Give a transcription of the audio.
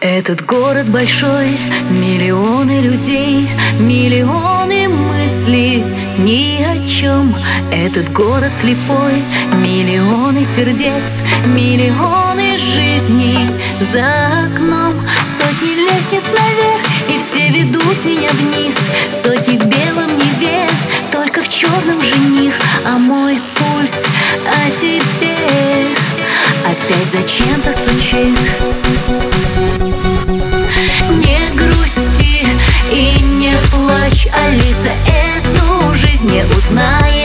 Этот город большой, миллионы людей, миллионы мыслей ни о чем. Этот город слепой, миллионы сердец, миллионы жизней за окном. Сотни лестниц наверх, и все ведут меня вниз. Сотни в белом невест, только в черном жених. А мой пульс, а теперь опять зачем-то стучит. Не грусти и не плачь, Алиса, эту жизнь не узнаешь.